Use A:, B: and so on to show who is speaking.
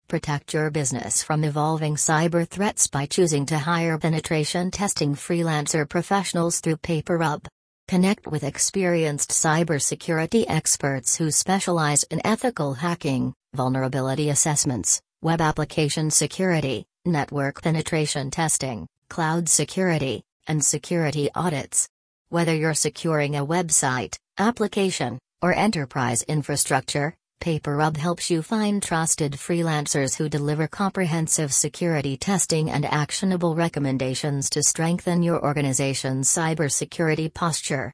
A: Protect your business from evolving cyber threats by choosing to hire penetration testing freelancer professionals through PaperUp. Connect with experienced cybersecurity experts who specialize in ethical hacking, vulnerability assessments, web application security, network penetration testing, cloud security, and security audits. Whether you're securing a website, application, or enterprise infrastructure, PaperUp helps you find trusted freelancers who deliver comprehensive security testing and actionable recommendations to strengthen your organization's cybersecurity posture.